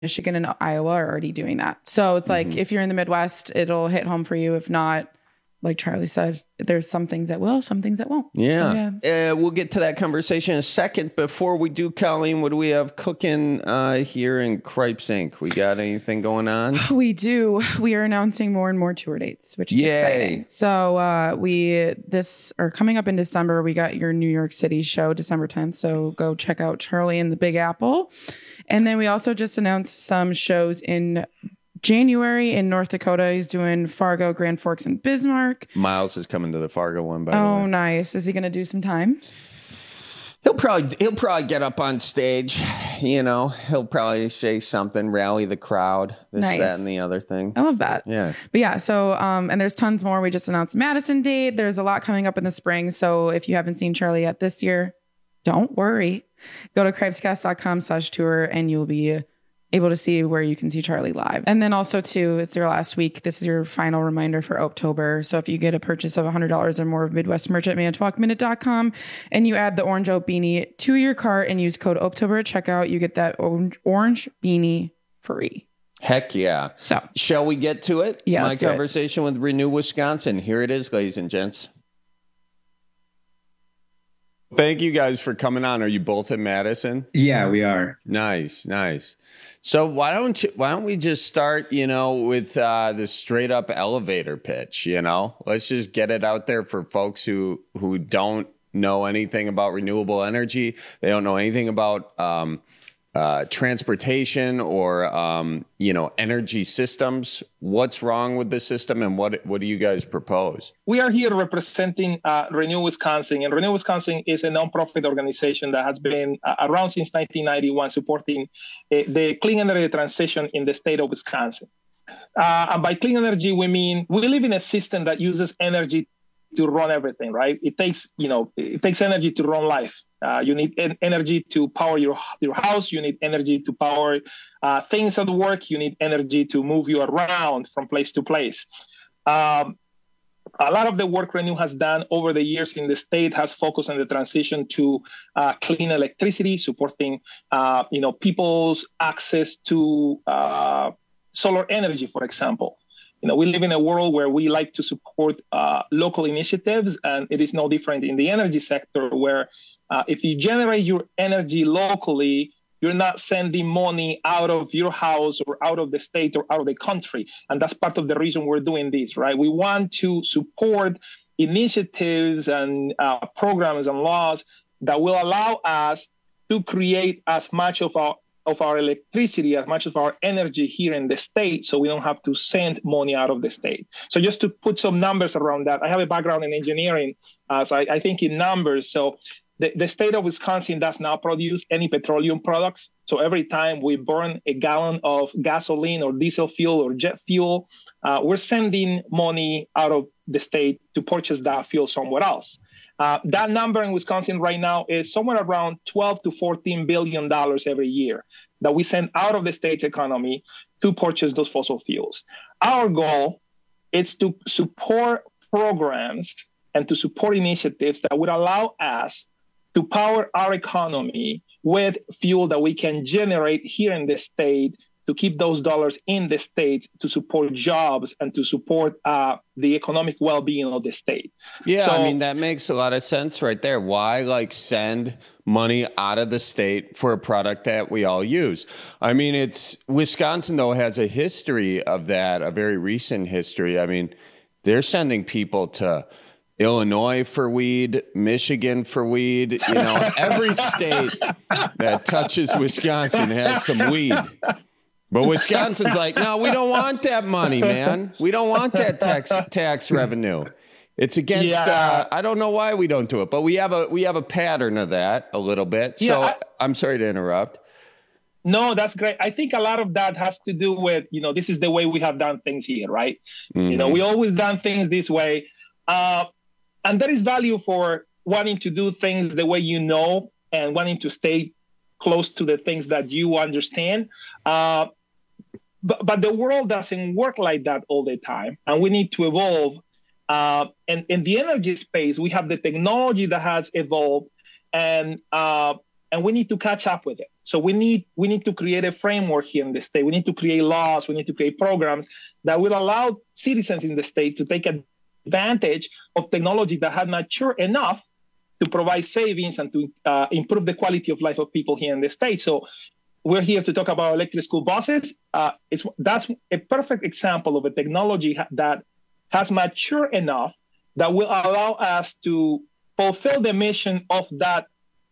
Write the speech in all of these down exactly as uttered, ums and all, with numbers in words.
Michigan and Iowa are already doing that. So it's like, mm-hmm. if you're in the Midwest, it'll hit home for you. If not, like Charlie said, there's some things that will, some things that won't. Yeah. So, yeah. Uh, we'll get to that conversation in a second. Before we do, Colleen, what do we have cooking uh, here in Cripes Incorporated? We got anything going on? We do. We are announcing more and more tour dates, which is Yay. exciting. So uh, we, this, are coming up in December, we got your New York City show, December tenth. So go check out Charlie and the Big Apple. And then we also just announced some shows in January in North Dakota. He's doing Fargo, Grand Forks, and Bismarck. Miles is coming to the Fargo one, by oh, the way. Oh, nice. Is he going to do some time? He'll probably he'll probably get up on stage. You know, he'll probably say something, rally the crowd, this, nice. that, and the other thing. I love that. Yeah. But yeah, so, um, and there's tons more. We just announced Madison date. There's a lot coming up in the spring. So if you haven't seen Charlie yet this year, don't worry. Go to cripescast.com slash tour and you'll be able to see where you can see Charlie live. And then also too, it's your last week. This is your final reminder for October. So if you get a purchase of one hundred dollars or more of Midwest merch at manitowoc minute dot com and you add the orange oat beanie to your cart and use code October at checkout, you get that orange, orange beanie free. Heck yeah. So shall we get to it? Yeah. My conversation with Renew Wisconsin. Here it is, ladies and gents. Thank you guys for coming on. Are you both in Madison? Yeah, we are. Nice, nice. So why don't you, why don't we just start, you know, with uh, the straight up elevator pitch, you know? Let's just get it out there for folks who who don't know anything about renewable energy. They don't know anything about um, uh, transportation or, um, you know, energy systems. What's wrong with the system and what what do you guys propose? We are here representing uh, Renew Wisconsin. And Renew Wisconsin is a nonprofit organization that has been uh, around since nineteen ninety-one, supporting uh, the clean energy transition in the state of Wisconsin. Uh, and by clean energy, we mean we live in a system that uses energy to run everything, right? It takes, you know, it takes energy to run life. Uh, you need en- energy to power your your house. You need energy to power uh, things at work. You need energy to move you around from place to place. Um, a lot of the work Renew has done over the years in the state has focused on the transition to uh, clean electricity, supporting uh, you know people's access to uh, solar energy, for example. You know, we live in a world where we like to support uh, local initiatives, and it is no different in the energy sector, where uh, if you generate your energy locally, you're not sending money out of your house or out of the state or out of the country. And that's part of the reason we're doing this, right? We want to support initiatives and uh, programs and laws that will allow us to create as much of our of our electricity, as much of our energy here in the state, so we don't have to send money out of the state. So just to put some numbers around that, I have a background in engineering, uh, so I, I think in numbers. So the, the state of Wisconsin does not produce any petroleum products. So every time we burn a gallon of gasoline or diesel fuel or jet fuel, uh, we're sending money out of the state to purchase that fuel somewhere else. Uh, that number in Wisconsin right now is somewhere around twelve to fourteen billion dollars every year that we send out of the state's economy to purchase those fossil fuels. Our goal is to support programs and to support initiatives that would allow us to power our economy with fuel that we can generate here in the state to keep those dollars in the state to support jobs and to support uh, the economic well-being of the state. Yeah, so, I mean, that makes a lot of sense right there. Why, like, send money out of the state for a product that we all use? I mean, it's Wisconsin, though, has a history of that, a very recent history. I mean, they're sending people to Illinois for weed, Michigan for weed. You know, every state that touches Wisconsin has some weed. But Wisconsin's like, no, we don't want that money, man. We don't want that tax tax revenue. It's against. Yeah. Uh, I don't know why we don't do it, but we have a we have a pattern of that a little bit. So Yeah, I, I'm sorry to interrupt. No, that's great. I think a lot of that has to do with, you know, this is the way we have done things here, right? Mm-hmm. You know, we always done things this way, uh, and there is value for wanting to do things the way you know and wanting to stay close to the things that you understand. Uh, But, but the world doesn't work like that all the time, and we need to evolve. Uh, and in the energy space, we have the technology that has evolved, and uh, and we need to catch up with it. So we need we need to create a framework here in the state. We need to create laws. We need to create programs that will allow citizens in the state to take advantage of technology that had matured enough to provide savings and to uh, improve the quality of life of people here in the state. So we're here to talk about electric school buses. Uh, it's that's a perfect example of a technology ha- that has matured enough that will allow us to fulfill the mission of that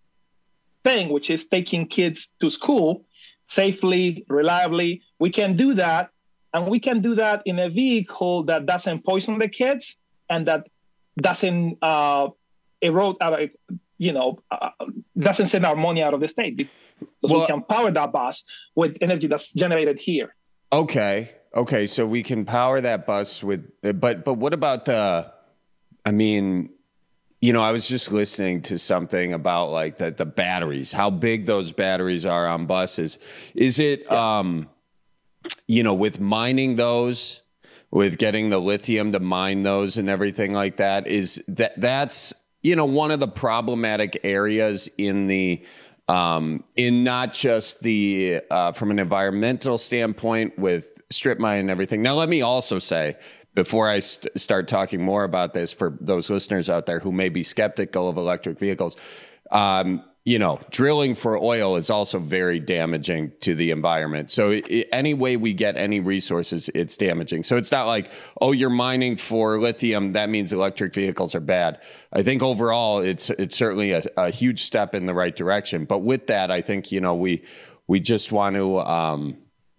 thing, which is taking kids to school safely, reliably. We can do that, and we can do that in a vehicle that doesn't poison the kids and that doesn't uh, erode, our, you know, uh, doesn't send our money out of the state, because well, we can power that bus with energy that's generated here. Okay. Okay. So we can power that bus with, but, but what about the, I mean, you know, I was just listening to something about like the, the batteries, how big those batteries are on buses. Is it, yeah. um, you know, with mining those, with getting the lithium to mine those and everything like that, is that that's, you know, one of the problematic areas in the, um, in not just the, uh, from an environmental standpoint with strip mining and everything. Now, let me also say, before I st- start talking more about this, for those listeners out there who may be skeptical of electric vehicles, um, you know, drilling for oil is also very damaging to the environment. So it, any way we get any resources, it's damaging. So it's not like, oh, you're mining for lithium, that means electric vehicles are bad. I think overall, it's it's certainly a, a huge step in the right direction. But with that, I think, you know, we we just want to um,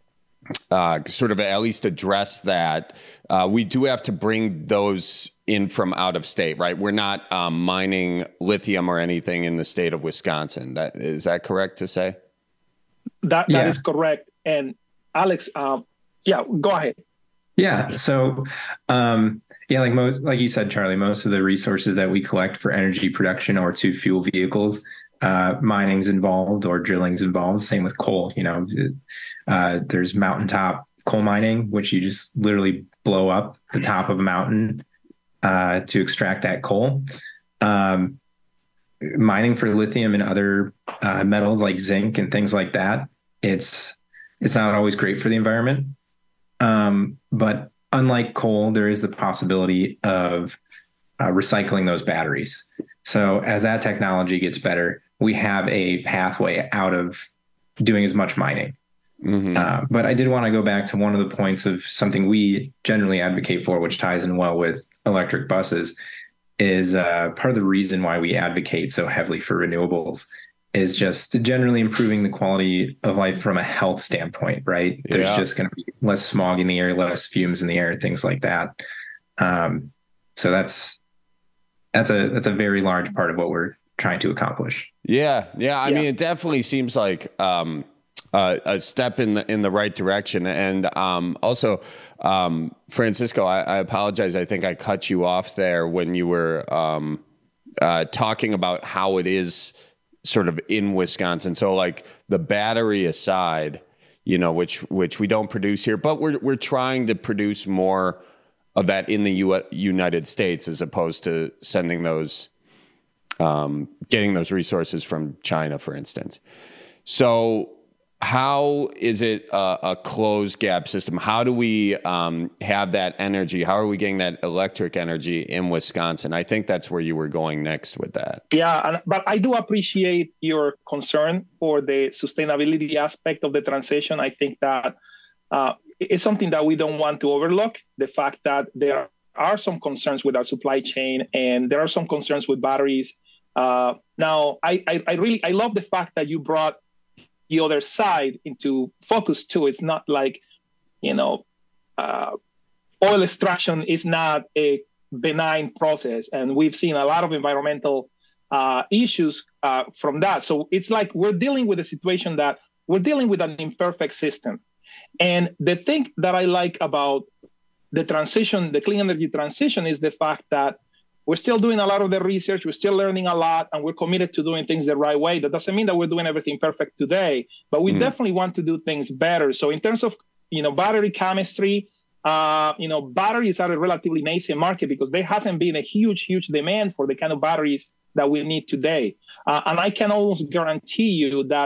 uh, sort of at least address that. Uh, we do have to bring those in from out of state, right? We're not um, mining lithium or anything in the state of Wisconsin. That is that correct to say? That that yeah. is correct. And Alex, um, yeah, go ahead. Yeah. So, um, yeah, like most, like you said, Charlie, most of the resources that we collect for energy production or to fuel vehicles, uh, mining's involved or drilling's involved. Same with coal. You know, uh, there's mountaintop coal mining, which you just literally blow up the top of a mountain uh, to extract that coal. Um, mining for lithium and other uh, metals like zinc and things like that. It's it's not always great for the environment. Um, but unlike coal, there is the possibility of uh, recycling those batteries. So as that technology gets better, we have a pathway out of doing as much mining. Mm-hmm. Uh, but I did want to go back to one of the points of something we generally advocate for, which ties in well with electric buses, is uh, part of the reason why we advocate so heavily for renewables is just generally improving the quality of life from a health standpoint, right? Yeah. There's just going to be less smog in the air, less fumes in the air, things like that. Um, so that's that's a that's a very large part of what we're trying to accomplish. Yeah, yeah. I yeah. mean, it definitely seems like um, uh, a step in the in the right direction. And um, also, um, Francisco, I, I apologize. I think I cut you off there when you were um, uh, talking about how it is sort of in Wisconsin. So like the battery aside, you know, which which we don't produce here, but we're we're trying to produce more of that in the U- United States as opposed to sending those, um, getting those resources from China, for instance. So how is it a, a closed gap system? How do we um, have that energy? How are we getting that electric energy in Wisconsin? I think that's where you were going next with that. Yeah, but I do appreciate your concern for the sustainability aspect of the transition. I think that uh, it's something that we don't want to overlook, the fact that there are some concerns with our supply chain and there are some concerns with batteries. Uh, now, I, I, I really, I love the fact that you brought the other side into focus too. It's not like, you know, uh, oil extraction is not a benign process. And we've seen a lot of environmental uh, issues uh, from that. So it's like we're dealing with a situation that we're dealing with an imperfect system. And the thing that I like about the transition, the clean energy transition, is the fact that we're still doing a lot of the research, we're still learning a lot, and we're committed to doing things the right way. That doesn't mean that we're doing everything perfect today, but we mm. definitely want to do things better. So in terms of, you know, battery chemistry, uh, you know, batteries are a relatively nascent market because there hasn't been a huge, huge demand for the kind of batteries that we need today. Uh, and I can almost guarantee you that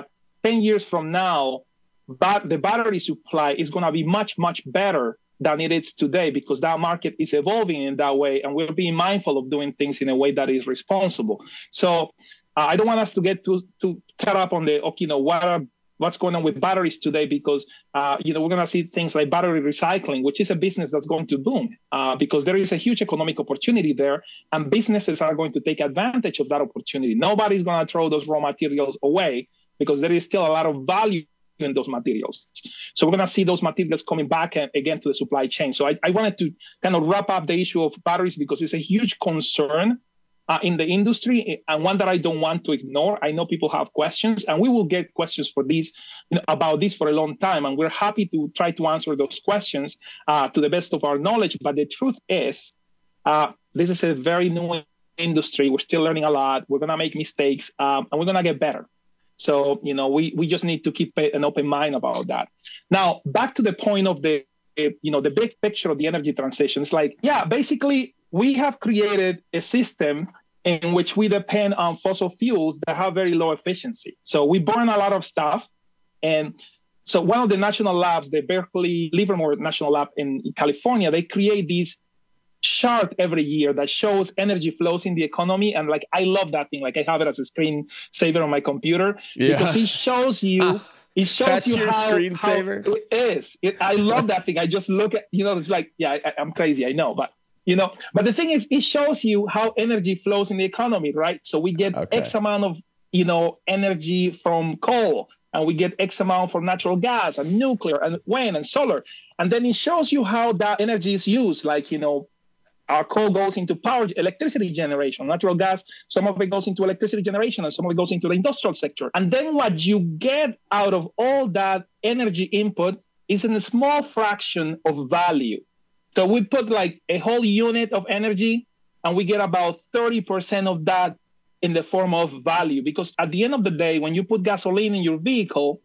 ten years from now, but the battery supply is going to be much, much better than it is today, because that market is evolving in that way, and we're being mindful of doing things in a way that is responsible. So uh, I don't want us to get too too caught up on the, okay, you know, what are, what's going on with batteries today, because uh, you know, we're going to see things like battery recycling, which is a business that's going to boom uh, because there is a huge economic opportunity there, and businesses are going to take advantage of that opportunity. Nobody's going to throw those raw materials away, because there is still a lot of value in those materials. So we're going to see those materials coming back again to the supply chain. So I, I wanted to kind of wrap up the issue of batteries, because it's a huge concern uh, in the industry, and one that I don't want to ignore. I know people have questions, and we will get questions for these, you know, about this for a long time, and we're happy to try to answer those questions uh, to the best of our knowledge. But the truth is, uh, this is a very new industry. We're still learning a lot. We're going to make mistakes, um, and we're going to get better. So, you know, we, we just need to keep an open mind about that. Now, back to the point of the, you know, the big picture of the energy transition. It's like, yeah, basically, we have created a system in which we depend on fossil fuels that have very low efficiency. So we burn a lot of stuff. And so one of the national labs, the Berkeley Livermore National Lab in California, they create these chart every year that shows energy flows in the economy. And like, I love that thing. Like, I have it as a screensaver on my computer, yeah, because it shows you, it shows That's you your how, screensaver? how it is. It, I love that thing. I just look at, you know, it's like, yeah, I, I'm crazy, I know, but you know, but the thing is, it shows you how energy flows in the economy, right? So we get okay. X amount of, you know, energy from coal, and we get X amount from natural gas and nuclear and wind and solar. And then it shows you how that energy is used. Like, you know, our coal goes into power, electricity generation, natural gas, some of it goes into electricity generation, and some of it goes into the industrial sector. And then what you get out of all that energy input is in a small fraction of value. So we put like a whole unit of energy, and we get about thirty percent of that in the form of value. Because at the end of the day, when you put gasoline in your vehicle,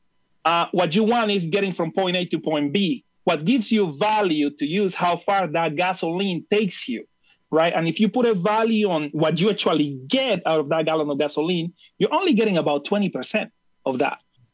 uh, what you want is getting from point A to point B. What gives you value to use how far that gasoline takes you, right? And if you put a value on what you actually get out of that gallon of gasoline, you're only getting about twenty percent of that.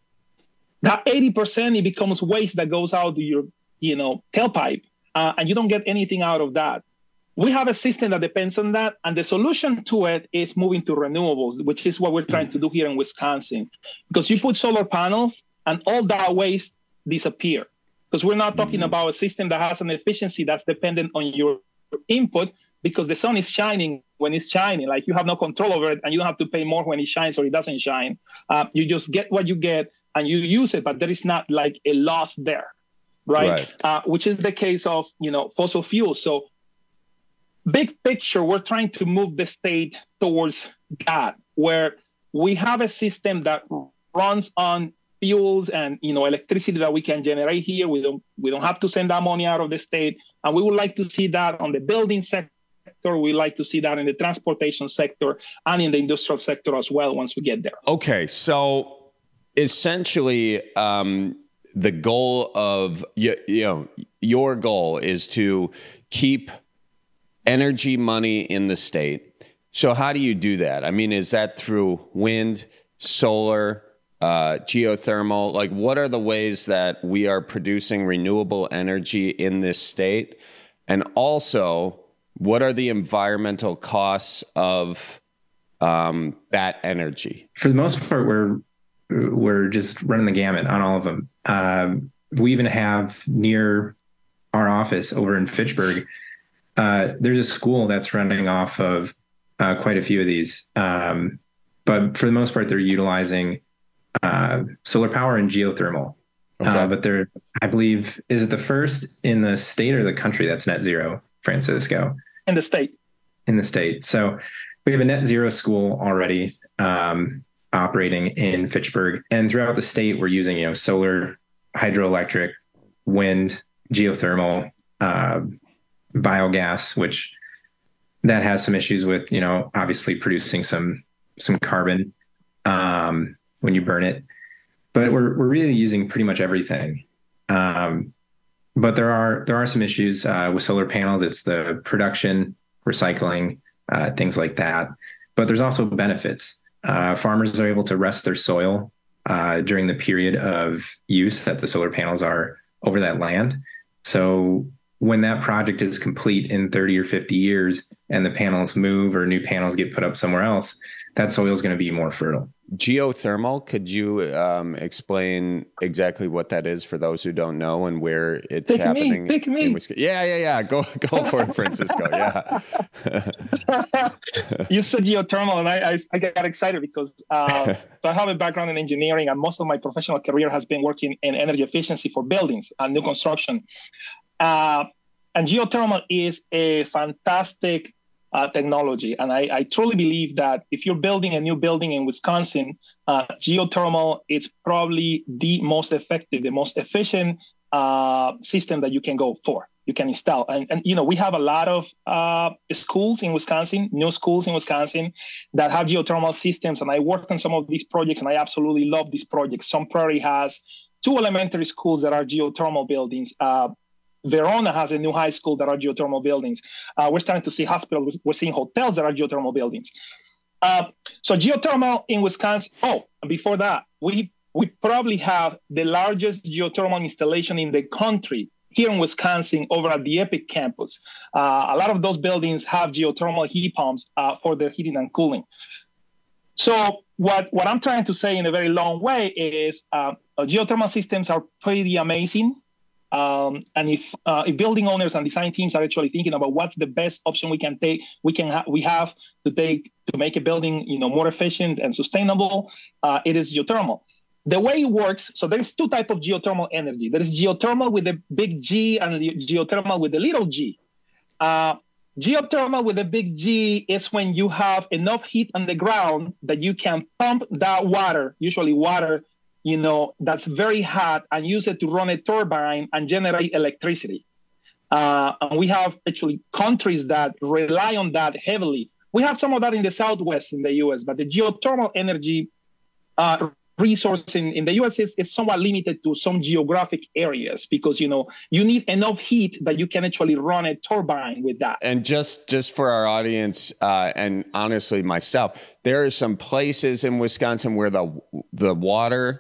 That eighty percent, it becomes waste that goes out to your, you know, tailpipe, uh, and you don't get anything out of that. We have a system that depends on that, and the solution to it is moving to renewables, which is what we're trying to do here in Wisconsin. Because you put solar panels, and all that waste disappears. Because we're not talking about a system that has an efficiency that's dependent on your input, because the sun is shining when it's shining. Like, you have no control over it, and you don't have to pay more when it shines or it doesn't shine. Uh, you just get what you get and you use it, but there is not like a loss there, right? right. Uh, which is the case of, you know, fossil fuels. So big picture, we're trying to move the state towards that, where we have a system that runs on fuels and, you know, electricity that we can generate here. We don't we don't have to send that money out of the state. And we would like to see that on the building sector. We like to see that in the transportation sector and in the industrial sector as well once we get there. Okay, so essentially, um, the goal of you, you know your goal is to keep energy money in the state. So how do you do that? I mean, is that through wind, solar, uh, geothermal? Like, what are the ways that we are producing renewable energy in this state? And also, what are the environmental costs of um, that energy? For the most part, we're we're just running the gamut on all of them. Um, we even have near our office over in Fitchburg, uh, there's a school that's running off of uh, quite a few of these. Um, but for the most part, they're utilizing uh, solar power and geothermal. Okay. Uh, but they're, I believe, is it the first in the state or the country that's net zero, Francisco? In the state. In the state. So we have a net zero school already um, operating in Fitchburg. And throughout the state, we're using, you know, solar, hydroelectric, wind, geothermal, uh, biogas, which that has some issues with, you know, obviously producing some some carbon um, when you burn it. But we're we're really using pretty much everything. Um, but there are there are some issues uh, with solar panels. It's the production, recycling, uh, things like that. But there's also benefits. Uh, farmers are able to rest their soil uh, during the period of use that the solar panels are over that land. So when that project is complete in thirty or fifty years and the panels move or new panels get put up somewhere else, that soil is going to be more fertile. Geothermal, could you um, explain exactly what that is for those who don't know and where it's pick happening? Me, pick me. Yeah, yeah, yeah. Go, go for it, Francisco. Yeah. You said geothermal, and I, I, I got excited because uh, so I have a background in engineering, and most of my professional career has been working in energy efficiency for buildings and new construction. Uh, and geothermal is a fantastic Uh, technology. And I, I truly believe that if you're building a new building in Wisconsin, uh, geothermal is probably the most effective, the most efficient uh, system that you can go for, you can install. And, and you know, we have a lot of uh, schools in Wisconsin, new schools in Wisconsin that have geothermal systems. And I worked on some of these projects, and I absolutely love these projects. Sun Prairie has two elementary schools that are geothermal buildings. Uh, Verona has a new high school that are geothermal buildings. Uh, we're starting to see hospitals. We're seeing hotels that are geothermal buildings. Uh, so geothermal in Wisconsin. Oh, before that, we we probably have the largest geothermal installation in the country here in Wisconsin over at the EPIC campus. Uh, a lot of those buildings have geothermal heat pumps uh, for their heating and cooling. So what, what I'm trying to say in a very long way is uh, geothermal systems are pretty amazing. Um, and if uh, if building owners and design teams are actually thinking about what's the best option we can take, we can ha- we have to take to make a building, you know, more efficient and sustainable, uh, it is geothermal. The way it works, so there is two types of geothermal energy. There is geothermal with the big G and the geothermal with the little g. Uh, geothermal with the big G is when you have enough heat on the ground that you can pump that water, usually water, you know, that's very hot, and use it to run a turbine and generate electricity. Uh, and we have actually countries that rely on that heavily. We have some of that in the Southwest in the U S, but the geothermal energy uh, resource in, in the U S is, is somewhat limited to some geographic areas because, you know, you need enough heat that you can actually run a turbine with that. And just, just for our audience, uh, and honestly myself, there are some places in Wisconsin where the the water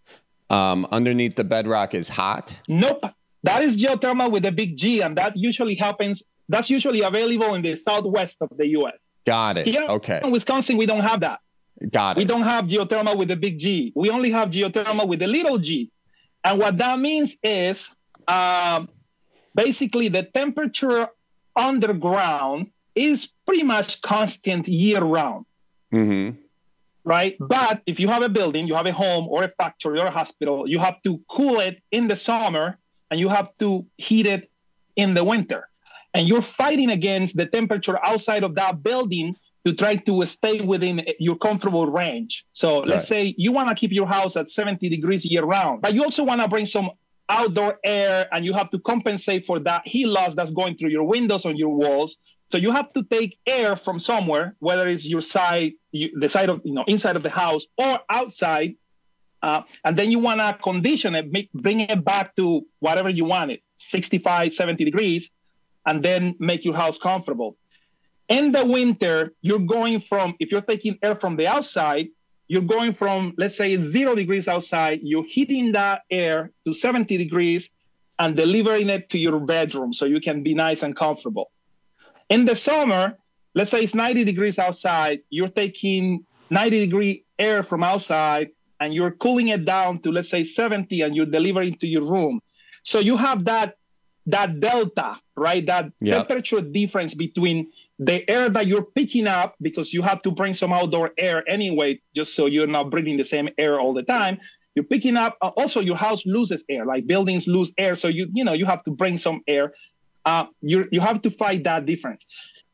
Um, underneath the bedrock is hot? Nope. That is geothermal with a big G, and that usually happens, that's usually available in the Southwest of the U S. Got it. Here okay. in Wisconsin, we don't have that. Got it. We don't have geothermal with a big G. We only have geothermal with a little g. And what that means is um, basically the temperature underground is pretty much constant year round. Mm-hmm. Right? But if you have a building, you have a home or a factory or a hospital, you have to cool it in the summer and you have to heat it in the winter. And you're fighting against the temperature outside of that building to try to stay within your comfortable range. So right. Let's say you want to keep your house at seventy degrees year round, but you also want to bring some outdoor air, and you have to compensate for that heat loss that's going through your windows or your walls. So you have to take air from somewhere, whether it's your side, you, the side of, you know, inside of the house or outside. Uh, and then you want to condition it, make, bring it back to whatever you want it, sixty-five, seventy degrees, and then make your house comfortable. In the winter, you're going from, if you're taking air from the outside, you're going from, let's say, zero degrees outside, you're heating that air to seventy degrees and delivering it to your bedroom so you can be nice and comfortable. In the summer, let's say it's ninety degrees outside, you're taking ninety degree air from outside and you're cooling it down to, let's say, seventy, and you're delivering to your room. So you have that, that delta, right? That yep. temperature difference between the air that you're picking up, because you have to bring some outdoor air anyway, just so you're not breathing the same air all the time. You're picking up, uh, also your house loses air, like buildings lose air. So you, you know, you have to bring some air. Uh, you you have to fight that difference.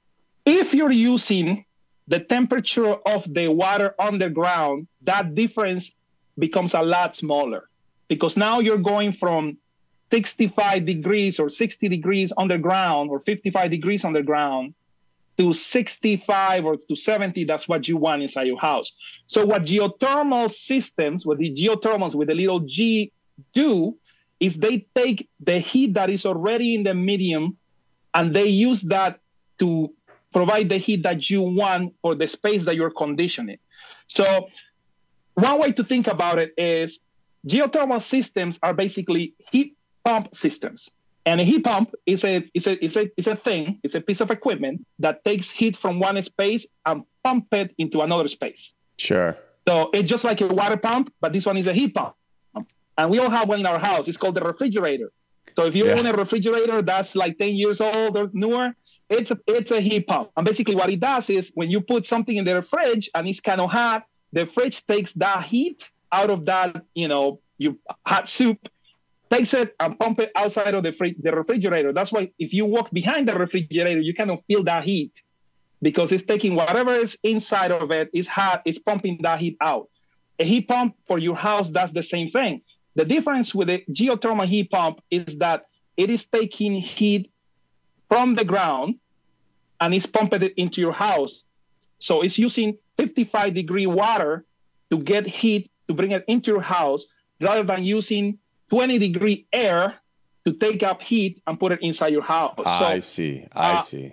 If you're using the temperature of the water underground, that difference becomes a lot smaller, because now you're going from sixty-five degrees or sixty degrees underground or fifty-five degrees underground to sixty-five or to seventy. That's what you want inside your house. So what geothermal systems, what the geothermals with a little g do, is they take the heat that is already in the medium and they use that to provide the heat that you want for the space that you're conditioning. So one way to think about it is geothermal systems are basically heat pump systems. And a heat pump is a, is a, is a, is a thing, it's a piece of equipment that takes heat from one space and pump it into another space. Sure. So it's just like a water pump, but this one is a heat pump. And we all have one in our house. It's called the refrigerator. So if you yeah. own a refrigerator that's like ten years old or newer, it's a, it's a heat pump. And basically what it does is when you put something in the fridge and it's kind of hot, the fridge takes that heat out of that, you know, you hot soup, takes it and pump it outside of the, fr- the refrigerator. That's why if you walk behind the refrigerator, you kind of feel that heat because it's taking whatever is inside of it is hot, it's pumping that heat out. A heat pump for your house does the same thing. The difference with a geothermal heat pump is that it is taking heat from the ground and it's pumping it into your house. So it's using fifty-five degree water to get heat to bring it into your house rather than using twenty degree air to take up heat and put it inside your house. So, I see. I uh, see.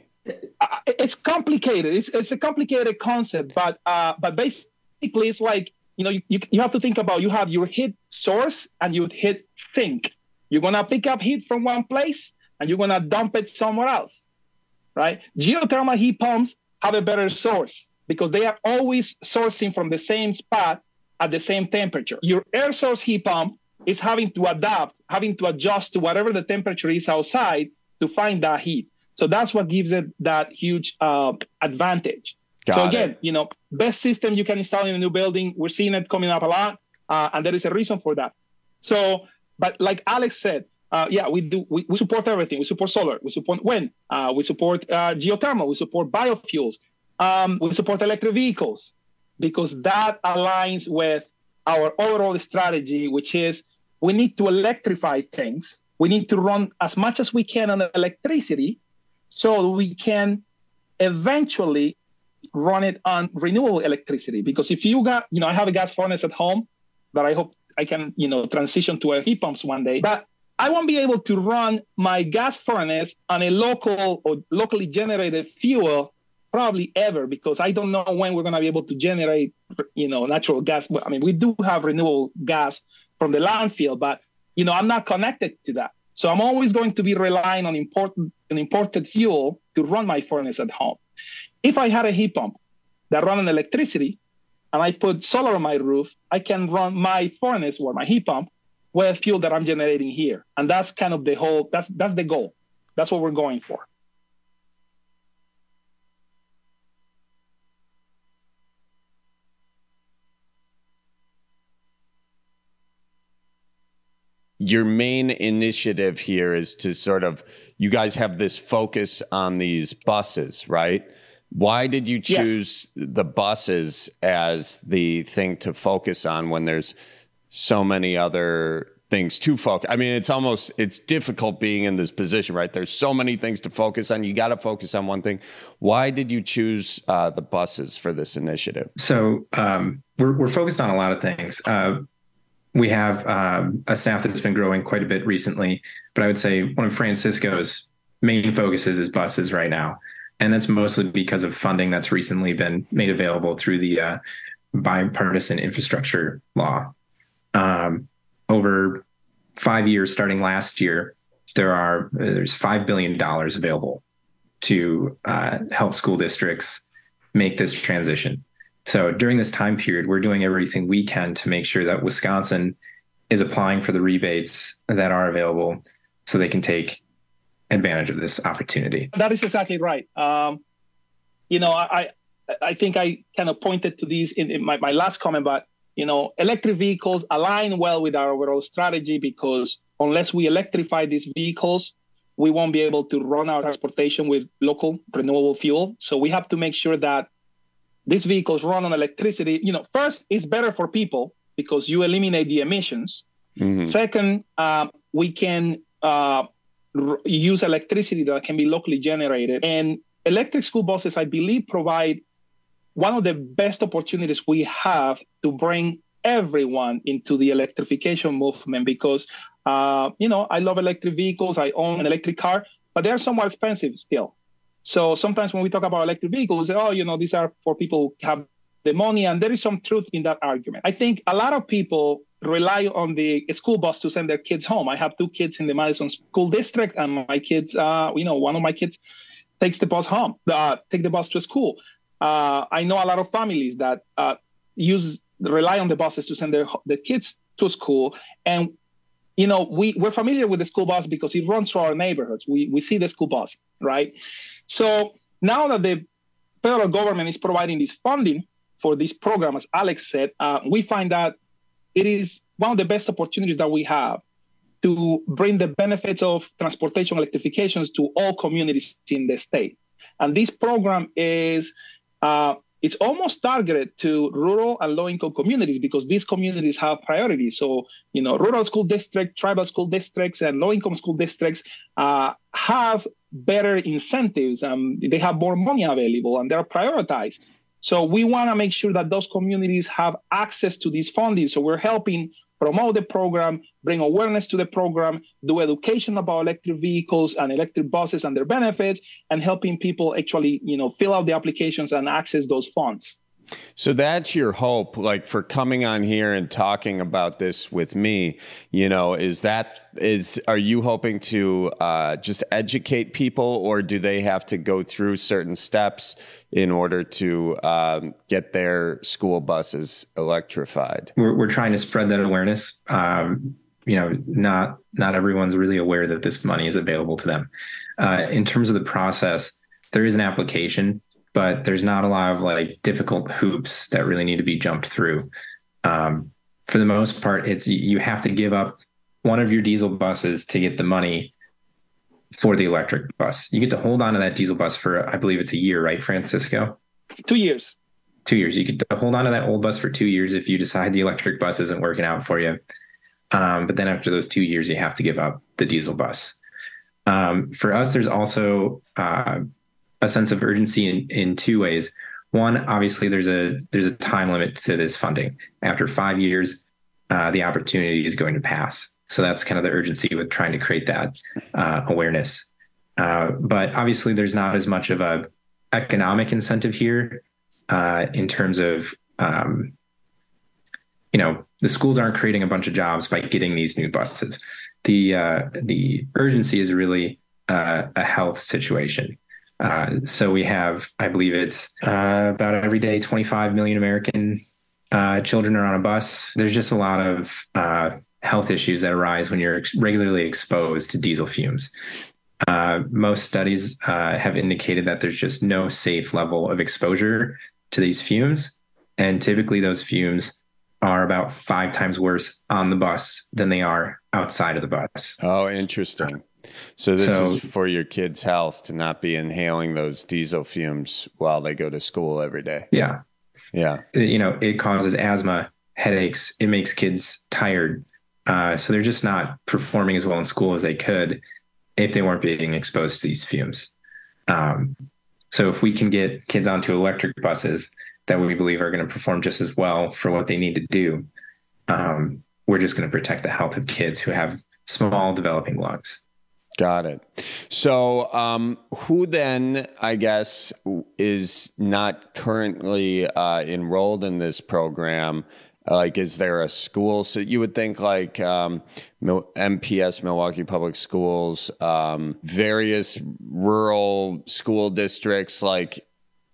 It's complicated. It's it's a complicated concept, but uh, but basically it's like, you know, you, you, you have to think about you have your heat source and your heat sink. You're going to pick up heat from one place and you're going to dump it somewhere else, right? Geothermal heat pumps have a better source because they are always sourcing from the same spot at the same temperature. Your air source heat pump is having to adapt, having to adjust to whatever the temperature is outside to find that heat. So that's what gives it that huge uh, advantage. Got so again, it. you know, best system you can install in a new building. We're seeing it coming up a lot, uh, and there is a reason for that. So, but like Alex said, uh, yeah, we do. We, we support everything. We support solar. We support wind. Uh, we support uh, geothermal. We support biofuels. Um, we support electric vehicles because that aligns with our overall strategy, which is we need to electrify things. We need to run as much as we can on electricity so we can eventually run it on renewable electricity. Because if you got, you know, I have a gas furnace at home that I hope I can, you know, transition to a heat pumps one day, but I won't be able to run my gas furnace on a local or locally generated fuel probably ever, because I don't know when we're going to be able to generate, you know, natural gas. I mean, we do have renewable gas from the landfill, but, you know, I'm not connected to that. So I'm always going to be relying on imported, an imported fuel to run my furnace at home. If I had a heat pump that run on electricity and I put solar on my roof, I can run my furnace or my heat pump with fuel that I'm generating here. And that's kind of the whole, that's that's the goal. That's what we're going for. Your main initiative here is to sort of, you guys have this focus on these buses, right? Why did you choose yes. the buses as the thing to focus on when there's so many other things to focus? I mean, it's almost, it's difficult being in this position, right? There's so many things to focus on. You got to focus on one thing. Why did you choose uh, the buses for this initiative? So um, we're, we're focused on a lot of things. Uh, we have um, a staff that's been growing quite a bit recently, but I would say one of Francisco's main focuses is buses right now. And that's mostly because of funding that's recently been made available through the uh, bipartisan infrastructure law. Um, over five years, starting last year, there are there's five billion dollars available to uh, help school districts make this transition. So during this time period, we're doing everything we can to make sure that Wisconsin is applying for the rebates that are available so they can take advantage of this opportunity. That is exactly right. Um, you know, I I think I kind of pointed to these in, in my, my last comment, but, you know, electric vehicles align well with our overall strategy because unless we electrify these vehicles, we won't be able to run our transportation with local renewable fuel. So we have to make sure that these vehicles run on electricity. You know, first, it's better for people because you eliminate the emissions. Mm-hmm. Second, uh, we can uh, r- use electricity that can be locally generated. And electric school buses, I believe, provide one of the best opportunities we have to bring everyone into the electrification movement because, uh, you know, I love electric vehicles. I own an electric car, but they're somewhat expensive still. So sometimes when we talk about electric vehicles, we say, oh, you know, these are for people who have the money, and there is some truth in that argument. I think a lot of people rely on the school bus to send their kids home. I have two kids in the Madison School District, and my kids, uh, you know, one of my kids takes the bus home, uh, take the bus to school. Uh, I know a lot of families that uh, use rely on the buses to send their their kids to school, and you know, we we're familiar with the school bus because it runs through our neighborhoods. We we see the school bus, right? So now that the federal government is providing this funding for this program, as Alex said, uh, we find that it is one of the best opportunities that we have to bring the benefits of transportation electrifications to all communities in the state. And this program is, uh, it's almost targeted to rural and low-income communities because these communities have priorities. So, you know, rural school districts, tribal school districts, and low-income school districts uh, have better incentives. Um, they have more money available, and they're prioritized. So we want to make sure that those communities have access to these funding. So we're helping promote the program, bring awareness to the program, do education about electric vehicles and electric buses and their benefits, and helping people actually, you know, fill out the applications and access those funds. So that's your hope, like for coming on here and talking about this with me, you know, is that, is, are you hoping to uh, just educate people, or do they have to go through certain steps in order to um, get their school buses electrified? We're, we're trying to spread that awareness. Um, you know, not, not everyone's really aware that this money is available to them. Uh, in terms of the process, there is an application, but there's not a lot of like difficult hoops that really need to be jumped through. Um, for the most part, it's you have to give up one of your diesel buses to get the money for the electric bus. You get to hold on to that diesel bus for, I believe it's a year, right, Francisco? Two years. Two years. You get to hold on to that old bus for two years if you decide the electric bus isn't working out for you. Um, but then after those two years, you have to give up the diesel bus. Um, for us, there's also uh, a sense of urgency in, in two ways. One, obviously, there's a there's a time limit to this funding. After five years, uh, the opportunity is going to pass. So that's kind of the urgency with trying to create that uh, awareness. Uh, but obviously, there's not as much of a economic incentive here uh, in terms of, um, you know, the schools aren't creating a bunch of jobs by getting these new buses. The uh, the urgency is really uh, a health situation. Uh, so we have, I believe it's uh, about every day, twenty-five million American uh, children are on a bus. There's just a lot of uh, health issues that arise when you're ex- regularly exposed to diesel fumes. Uh, most studies uh, have indicated that there's just no safe level of exposure to these fumes. And typically those fumes are about five times worse on the bus than they are outside of the bus. Oh, interesting. So this So- is for your kids' health to not be inhaling those diesel fumes while they go to school every day. Yeah. Yeah. You know, it causes asthma, headaches. It makes kids tired. Uh, so they're just not performing as well in school as they could if they weren't being exposed to these fumes. Um, so if we can get kids onto electric buses that we believe are going to perform just as well for what they need to do, um, we're just going to protect the health of kids who have small developing lungs. Got it. So um, who then, I guess, is not currently uh, enrolled in this program? Like, is there a school? So you would think like um, M P S, Milwaukee Public Schools, um, various rural school districts, like,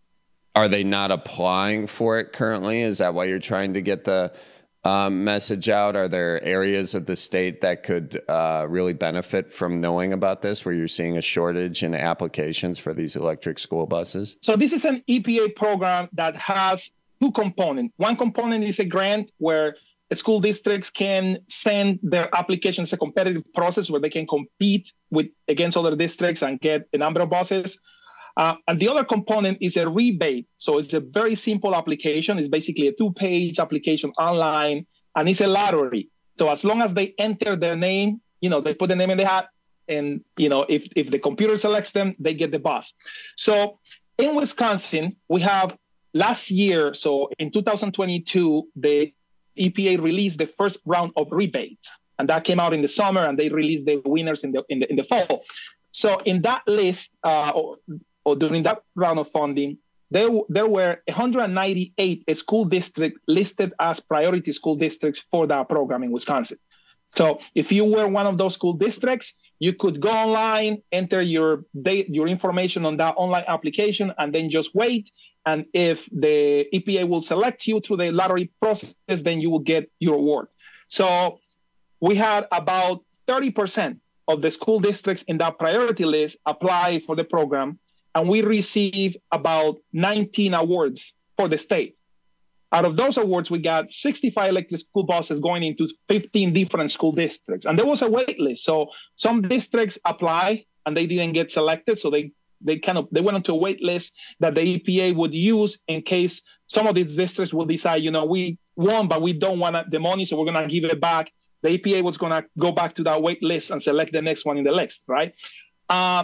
are they not applying for it currently? Is that why you're trying to get the um, message out? Are there areas of the state that could uh, really benefit from knowing about this, where you're seeing a shortage in applications for these electric school buses? So this is an E P A program that has two components. One component is a grant where school districts can send their applications, a competitive process where they can compete with against other districts and get a number of buses. Uh, and the other component is a rebate. So it's a very simple application. It's basically a two-page application online, and it's a lottery. So as long as they enter their name, you know, they put the name in the hat, and, you know, if, if the computer selects them, they get the bus. So in Wisconsin, we have last year, so in two thousand twenty-two, the E P A released the first round of rebates, and that came out in the summer, and they released the winners in the in the, in the fall. So in that list, uh, or, or during that round of funding, there, there were one hundred ninety-eight school districts listed as priority school districts for that program in Wisconsin. So if you were one of those school districts, you could go online, enter your date, your information on that online application, and then just wait. And if the E P A will select you through the lottery process, then you will get your award. So we had about thirty percent of the school districts in that priority list apply for the program, and we received about nineteen awards for the state. Out of those awards, we got sixty-five electric school buses going into fifteen different school districts. And there was a wait list. So some districts apply and they didn't get selected. So they, they kind of, they went onto a wait list that the E P A would use in case some of these districts will decide, you know, we won, but we don't want the money, so we're going to give it back. The E P A was going to go back to that wait list and select the next one in the list, right? Uh,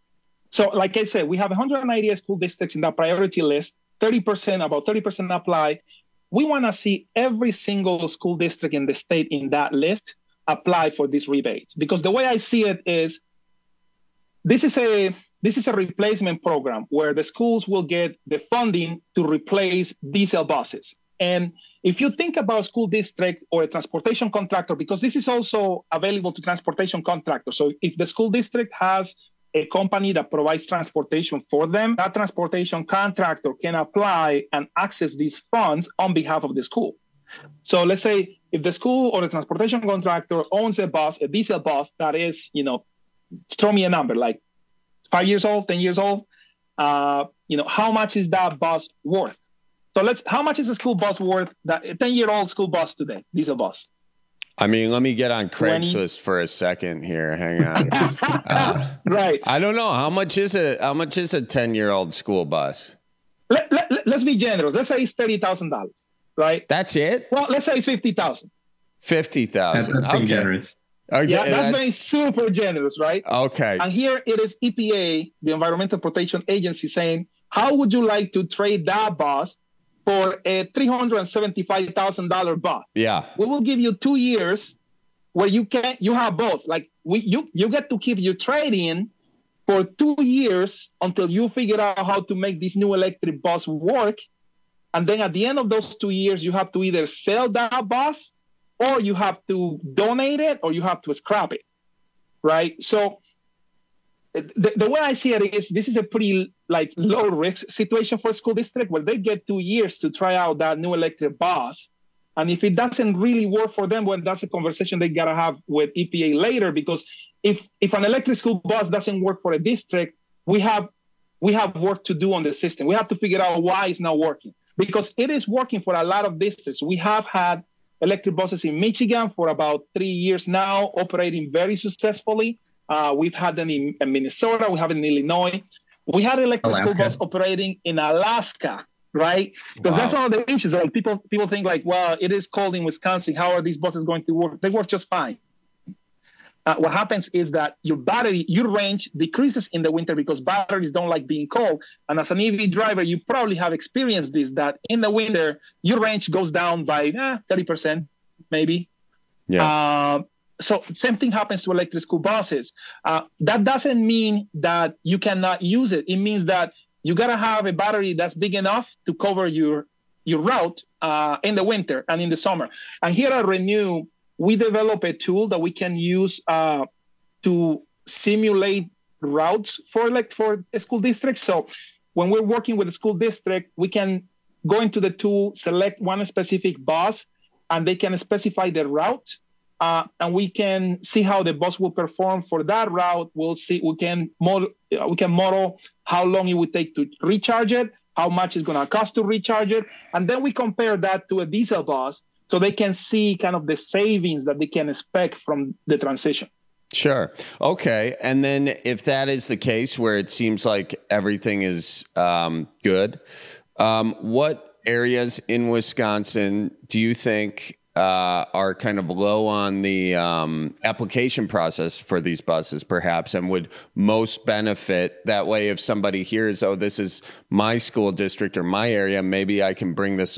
so like I said, we have one hundred ninety school districts in that priority list. thirty percent, about thirty percent apply. We want to see every single school district in the state in that list apply for this rebate. Because the way I see it is, this is a this is a replacement program where the schools will get the funding to replace diesel buses. And if you think about a school district or a transportation contractor, because this is also available to transportation contractors. So if the school district has a company that provides transportation for them, that transportation contractor can apply and access these funds on behalf of the school. So let's say if the school or the transportation contractor owns a bus, a diesel bus that is, you know, throw me a number, like five years old, ten years old, uh, you know, how much is that bus worth? So let's, how much is a school bus worth, that a ten-year-old school bus today, diesel bus? I mean, let me get on Craigslist for a second here. Hang on. uh, right. I don't know. How much is a, how much is a ten-year-old school bus? Let, let, let's be generous. Let's say it's thirty thousand dollars, right? That's it? Well, let's say it's fifty thousand dollars. fifty thousand dollars. That's being okay. generous. Okay, yeah, that's, that's very super generous, right? Okay. And here it is E P A, the Environmental Protection Agency, saying, how would you like to trade that bus for a three hundred seventy-five thousand dollars bus? Yeah. We will give you two years where you can, you have both. Like we, you, you get to keep your trade-in for two years until you figure out how to make this new electric bus work. And then at the end of those two years, you have to either sell that bus, or you have to donate it, or you have to scrap it, right? So the, the way I see it is, this is a pretty like low risk situation for a school district where they get two years to try out that new electric bus. And if it doesn't really work for them, well, that's a conversation they gotta have with E P A later. Because if if an electric school bus doesn't work for a district, we have we have work to do on the system. We have to figure out why it's not working, because it is working for a lot of districts. We have had electric buses in Michigan for about three years now, operating very successfully. Uh, we've had them in, in Minnesota. We have it in Illinois. We had electric Alaska. School bus operating in Alaska, right? Because wow. That's one of the issues. Like people, people think like, well, it is cold in Wisconsin. How are these buses going to work? They work just fine. Uh, what happens is that your battery, your range decreases in the winter because batteries don't like being cold. And as an E V driver, you probably have experienced this, that in the winter, your range goes down by eh, thirty percent, maybe. Yeah. Uh, so same thing happens to electric school buses. Uh, that doesn't mean that you cannot use it. It means that you got to have a battery that's big enough to cover your, your route uh, in the winter and in the summer. And here at Renew, we develop a tool that we can use uh, to simulate routes for like for a school district. So when we're working with a school district, we can go into the tool, select one specific bus, and they can specify the route. Uh, and we can see how the bus will perform for that route. We'll see. We can model. We can model how long it would take to recharge it, how much it's going to cost to recharge it, and then we compare that to a diesel bus, so they can see kind of the savings that they can expect from the transition. Sure. Okay. And then if that is the case, where it seems like everything is um, good, um, what areas in Wisconsin do you think uh, are kind of low on the um, application process for these buses, perhaps, and would most benefit? That way, if somebody hears, oh, this is my school district or my area, maybe I can bring this up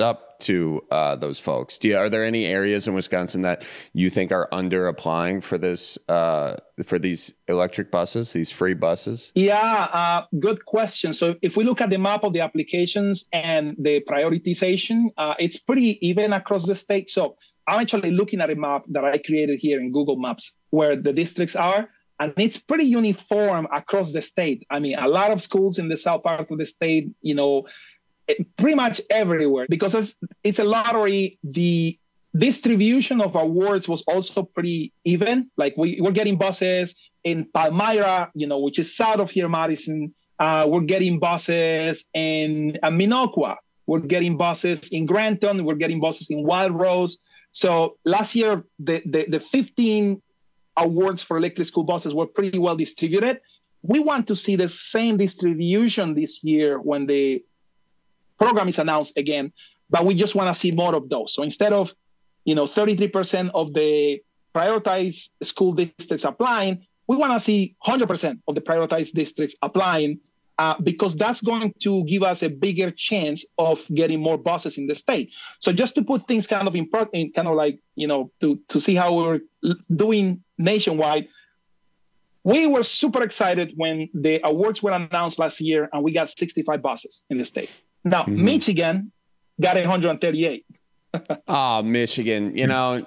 to uh, those folks. Do you, are there any areas in Wisconsin that you think are under applying for this uh, for these electric buses, these free buses? Yeah, uh, good question. So if we look at the map of the applications and the prioritization, uh, it's pretty even across the state. So I'm actually looking at a map that I created here in Google Maps where the districts are, and it's pretty uniform across the state. I mean, a lot of schools in the south part of the state, you know, pretty much everywhere, because it's, it's a lottery. The distribution of awards was also pretty even. Like we, we're getting buses in Palmyra, you know, which is south of here, Madison. Uh, we're getting buses in uh, Minocqua. We're getting buses in Granton. We're getting buses in Wild Rose. So last year, the, the, the fifteen awards for electric school buses were pretty well distributed. We want to see the same distribution this year when the program is announced again, but we just want to see more of those. So instead of, you know, thirty-three percent of the prioritized school districts applying, we want to see one hundred percent of the prioritized districts applying uh, because that's going to give us a bigger chance of getting more buses in the state. So just to put things kind of in, in kind of like, you know, to, to see how we're doing nationwide, we were super excited when the awards were announced last year and we got sixty-five buses in the state. Now, mm-hmm. Michigan got one hundred thirty-eight. Oh, Michigan, you know,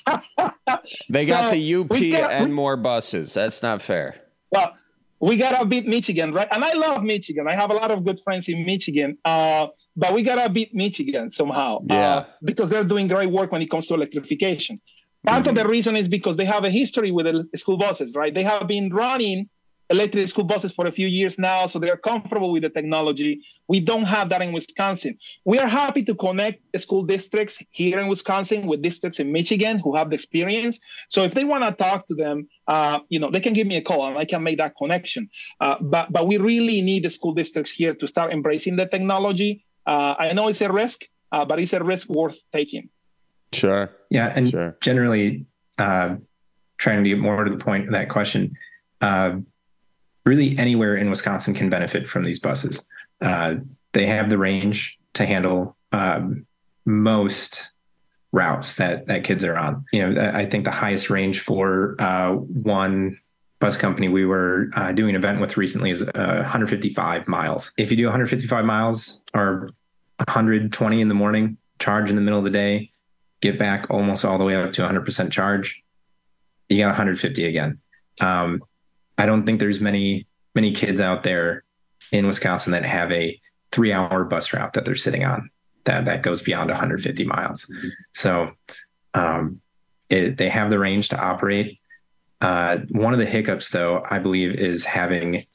they got so the U P got, and we, more buses. That's not fair. Well, we got to beat Michigan, right? And I love Michigan. I have a lot of good friends in Michigan, uh, but we got to beat Michigan somehow yeah. uh, because they're doing great work when it comes to electrification. Part mm-hmm. of the reason is because they have a history with school buses, right? They have been running electric school buses for a few years now, so they're comfortable with the technology. We don't have that in Wisconsin. We are happy to connect school districts here in Wisconsin with districts in Michigan who have the experience. So if they want to talk to them, uh, you know, they can give me a call and I can make that connection. Uh, but but we really need the school districts here to start embracing the technology. Uh, I know it's a risk, uh, but it's a risk worth taking. Sure. Yeah, and sure. generally, uh, trying to get more to the point of that question, uh, really anywhere in Wisconsin can benefit from these buses. Uh, they have the range to handle um, most routes that that kids are on. You know, I think the highest range for uh, one bus company we were uh, doing an event with recently is uh, one hundred fifty-five miles. If you do one hundred fifty-five miles or one hundred twenty in the morning, charge in the middle of the day, get back almost all the way up to one hundred percent charge, you got one hundred fifty again. Um, I don't think there's many, many kids out there in Wisconsin that have a three hour bus route that they're sitting on that, that goes beyond one hundred fifty miles. Mm-hmm. So um, it, they have the range to operate. Uh, one of the hiccups, though, I believe, is having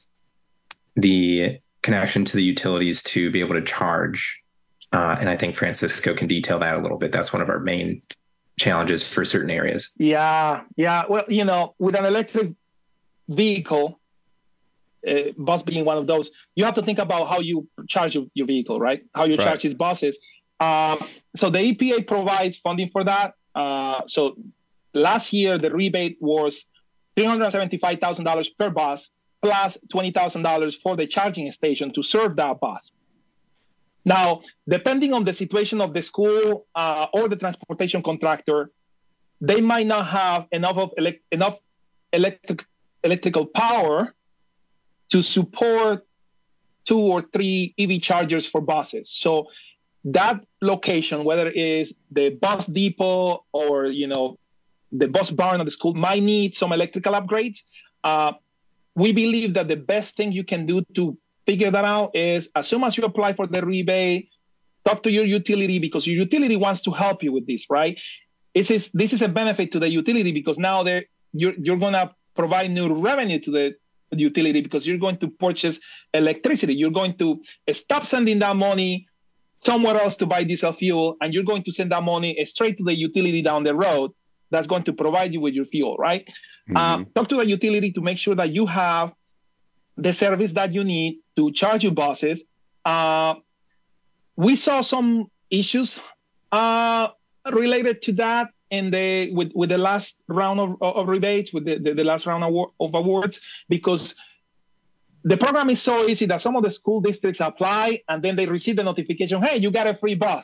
the connection to the utilities to be able to charge. Uh, and I think Francisco can detail that a little bit. That's one of our main challenges for certain areas. Yeah, yeah. Well, you know, with an electric vehicle, uh, bus being one of those, you have to think about how you charge your, your vehicle, right? How you right. charge these buses. Um, so the E P A provides funding for that. Uh, so last year, the rebate was three hundred seventy-five thousand dollars per bus, plus twenty thousand dollars for the charging station to serve that bus. Now, depending on the situation of the school uh, or the transportation contractor, they might not have enough of elect- enough electric electrical power to support two or three E V chargers for buses. So that location, whether it is the bus depot or, you know, the bus barn of the school, might need some electrical upgrades. Uh, we believe that the best thing you can do to figure that out is, as soon as you apply for the rebate, talk to your utility, because your utility wants to help you with this, right? This is this is a benefit to the utility because now they're you're you're gonna provide new revenue to the utility because you're going to purchase electricity. You're going to stop sending that money somewhere else to buy diesel fuel, and you're going to send that money straight to the utility down the road that's going to provide you with your fuel, right? Mm-hmm. Uh, talk to the utility to make sure that you have the service that you need to charge your buses. Uh, we saw some issues uh, related to that in the with, with the last round of, of rebates, with the, the, the last round of, of awards, because the program is so easy that some of the school districts apply and then they receive the notification, hey, you got a free bus.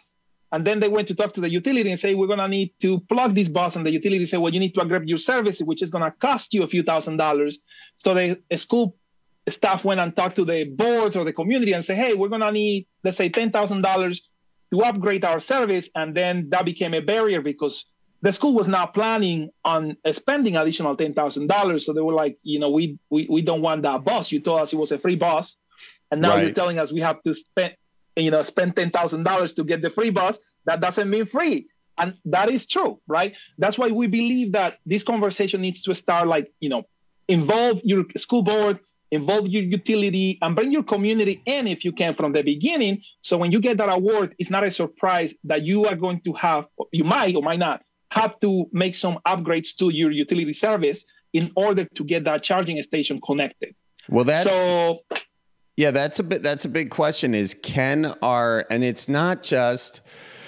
And then they went to talk to the utility and say, we're going to need to plug this bus. And the utility said, well, you need to upgrade your service, which is going to cost you a few thousand dollars. So the school staff went and talked to the boards or the community and say, hey, we're going to need, let's say, ten thousand dollars to upgrade our service. And then that became a barrier because the school was not planning on spending additional ten thousand dollars. So they were like, you know, we, we we don't want that bus. You told us it was a free bus. And now right. you're telling us we have to spend, you know, spend ten thousand dollars to get the free bus. That doesn't mean free. And that is true, right? That's why we believe that this conversation needs to start like, you know, involve your school board, involve your utility, and bring your community in if you can from the beginning. So when you get that award, it's not a surprise that you are going to have, you might or might not, have to make some upgrades to your utility service in order to get that charging station connected. Well, that's so. Yeah, that's a bit. That's a big question. Is can our and it's not just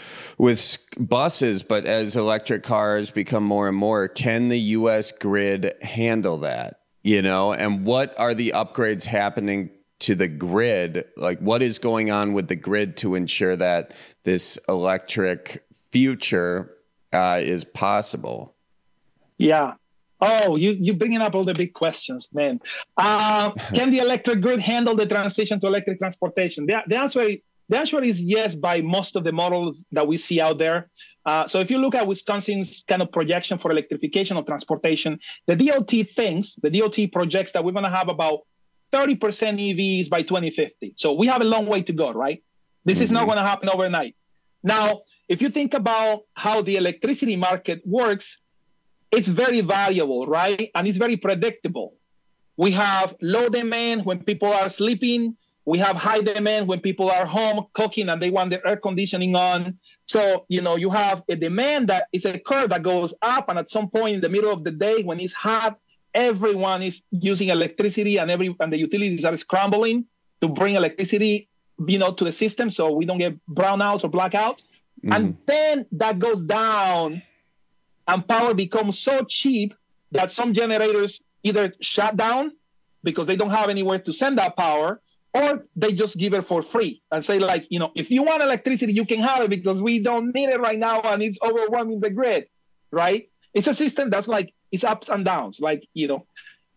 with buses, but as electric cars become more and more, can the U S grid handle that? You know, and what are the upgrades happening to the grid? Like, what is going on with the grid to ensure that this electric future uh, is possible? Yeah. Oh, you, you're bringing up all the big questions, man. Uh, can the electric grid handle the transition to electric transportation? The, the, answer, the answer is yes by most of the models that we see out there. Uh, so if you look at Wisconsin's kind of projection for electrification of transportation, the D O T thinks, the D O T projects that we're going to have about thirty percent E Vs by twenty fifty. So we have a long way to go, right? This mm-hmm. is not going to happen overnight. Now, if you think about how the electricity market works, it's very variable, right? And it's very predictable. We have low demand when people are sleeping. We have high demand when people are home cooking and they want their air conditioning on. So, you know, you have a demand that is a curve that goes up. And at some point in the middle of the day, when it's hot, everyone is using electricity and every and the utilities are scrambling to bring electricity, you know, to the system so we don't get brownouts or blackouts. Mm-hmm. And then that goes down. And power becomes so cheap that some generators either shut down because they don't have anywhere to send that power, or they just give it for free and say, like, you know, if you want electricity, you can have it because we don't need it right now and it's overwhelming the grid, right? It's a system that's like, it's ups and downs. Like, you know,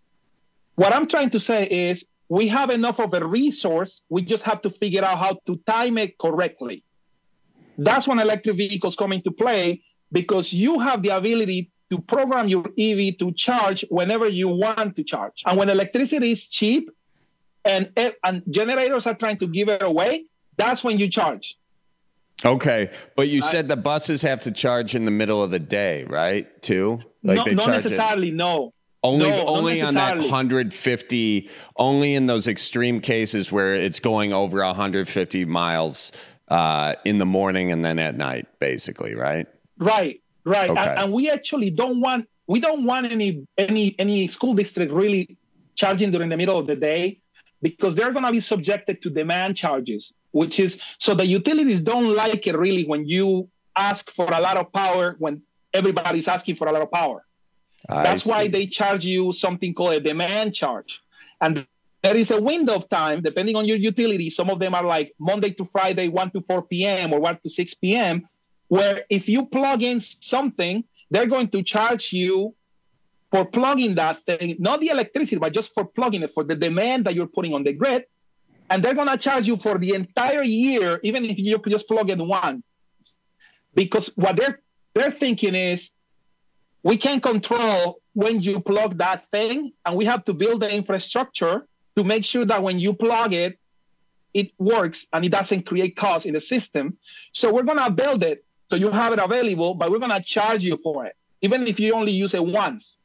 what I'm trying to say is we have enough of a resource. We just have to figure out how to time it correctly. That's when electric vehicles come into play, because you have the ability to program your E V to charge whenever you want to charge. And when electricity is cheap and, and generators are trying to give it away, that's when you charge. Okay. But you said the buses have to charge in the middle of the day, right? Too? Like no, they not charge necessarily, it. no. Only, no, only on that one hundred fifty, only in those extreme cases where it's going over one hundred fifty miles uh, in the morning and then at night, basically, right? Right, right. Okay. And, and we actually don't want, we don't want any, any, any school district really charging during the middle of the day, because they're going to be subjected to demand charges, which is, so the utilities don't like it really when you ask for a lot of power when everybody's asking for a lot of power. I That's see. why they charge you something called a demand charge. And there is a window of time, depending on your utility. Some of them are like Monday to Friday, one to four p.m. or one to six p.m., where if you plug in something, they're going to charge you for plugging that thing, not the electricity, but just for plugging it, for the demand that you're putting on the grid. And they're going to charge you for the entire year, even if you just plug it once. Because what they're they're thinking is, we can control when you plug that thing, and we have to build the infrastructure to make sure that when you plug it, it works and it doesn't create costs in the system. So we're going to build it so you have it available, but we're going to charge you for it, even if you only use it once.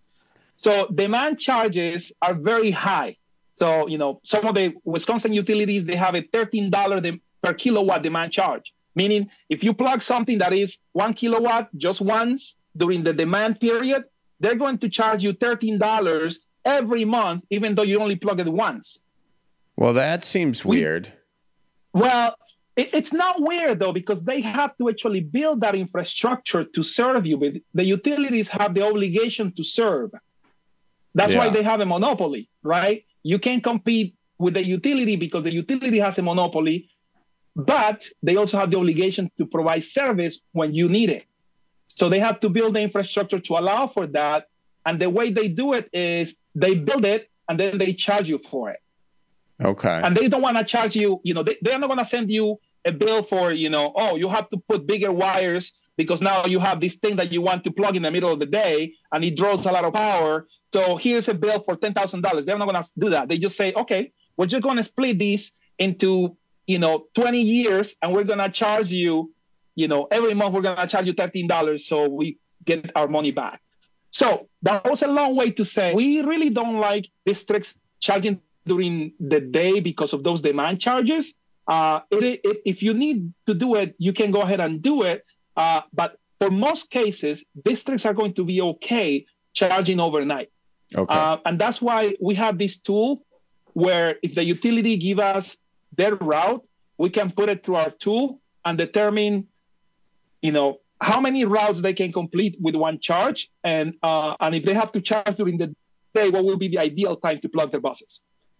So demand charges are very high. So, you know, some of the Wisconsin utilities, they have a thirteen dollars per kilowatt demand charge, meaning if you plug something that is one kilowatt just once during the demand period, they're going to charge you thirteen dollars every month, even though you only plug it once. Well, that seems weird. We, well, it, it's not weird, though, because they have to actually build that infrastructure to serve you. But the utilities have the obligation to serve. That's yeah. why they have a monopoly, right? You can't compete with the utility because the utility has a monopoly. but they also have the obligation to provide service when you need it. So they have to build the infrastructure to allow for that. And the way they do it is they build it and then they charge you for it. Okay. And they don't want to charge you, you know, they, they're not going to send you a bill for, you know, oh, you have to put bigger wires because now you have this thing that you want to plug in the middle of the day and it draws a lot of power. So here's a bill for ten thousand dollars. They're not going to do that. They just say, okay, we're just going to split these into, you know, twenty years and we're going to charge you, you know, every month we're going to charge you thirteen dollars so we get our money back. So that was a long way to say we really don't like districts charging during the day because of those demand charges. Uh, it, it, if you need to do it, you can go ahead and do it. Uh, but for most cases, districts are going to be okay charging overnight. Okay. Uh, and that's why we have this tool where if the utility give us their route, we can put it through our tool and determine, you know, how many routes they can complete with one charge. And, uh, and if they have to charge during the day, what will be the ideal time to plug their buses?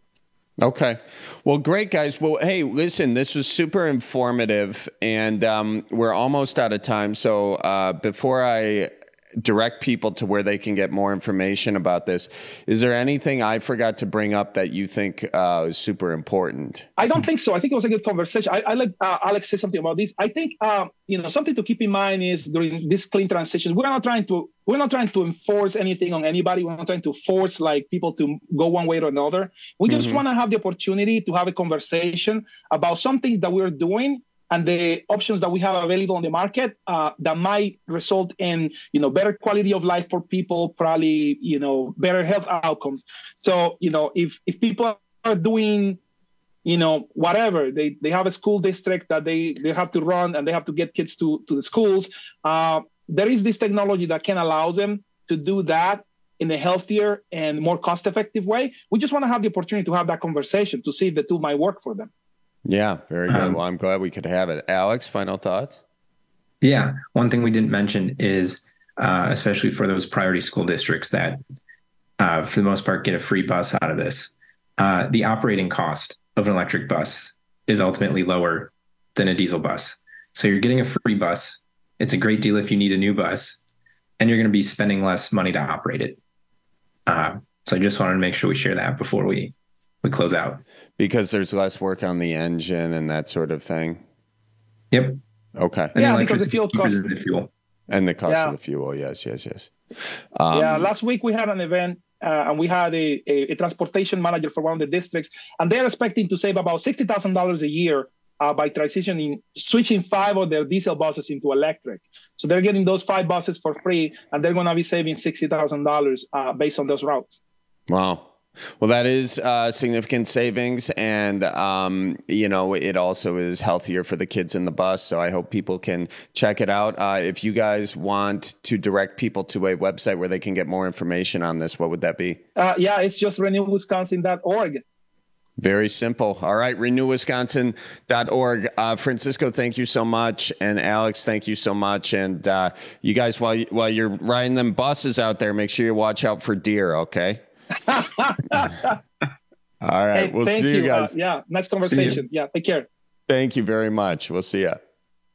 Okay. Well, great, guys. Well, hey, listen, this was super informative, and um, we're almost out of time. So uh, before I direct people to where they can get more information about this, is there anything I forgot to bring up that you think uh, is super important? I don't think so. I think it was a good conversation. I, I let uh, Alex say something about this. I think uh, you know something to keep in mind is during this clean transition, we're not trying to we're not trying to enforce anything on anybody. We're not trying to force like people to go one way or another. We just mm-hmm. want to have the opportunity to have a conversation about something that we're doing and the options that we have available on the market uh, that might result in, you know, better quality of life for people, probably, you know, better health outcomes. So, you know, if if people are doing, you know, whatever, they, they have a school district that they, they have to run and they have to get kids to, to the schools, uh, there is this technology that can allow them to do that in a healthier and more cost-effective way. We just want to have the opportunity to have that conversation to see if the tool might work for them. Yeah, very good. Um, well, I'm glad we could have it. Alex, final thoughts? Yeah. One thing we didn't mention is, uh, especially for those priority school districts that, uh, for the most part, get a free bus out of this, uh, the operating cost of an electric bus is ultimately lower than a diesel bus. So you're getting a free bus. It's a great deal if you need a new bus, and you're going to be spending less money to operate it. Uh, so I just wanted to make sure we share that before we, we close out. Because there's less work on the engine and that sort of thing. Yep. Okay. And yeah, because the fuel cost. The fuel. And the cost yeah. of the fuel. Yes, yes, yes. Um, yeah. Last week we had an event uh, and we had a, a, a transportation manager for one of the districts, and they're expecting to save about sixty thousand dollars a year uh, by transitioning, switching five of their diesel buses into electric. So they're getting those five buses for free, and they're going to be saving sixty thousand dollars uh, based on those routes. Wow. Well, that is uh, significant savings, and um, you know, it also is healthier for the kids in the bus. So I hope people can check it out. Uh, if you guys want to direct people to a website where they can get more information on this, what would that be? Uh, yeah, it's just renew wisconsin dot org. Very simple. All right, renew wisconsin dot org. Uh, Francisco, thank you so much, and Alex, thank you so much. And uh, you guys, while you, while you're riding them buses out there, make sure you watch out for deer. Okay. All right. Hey, we'll thank see you, you guys. Uh, yeah. Nice conversation. Yeah. Take care. Thank you very much. We'll see you.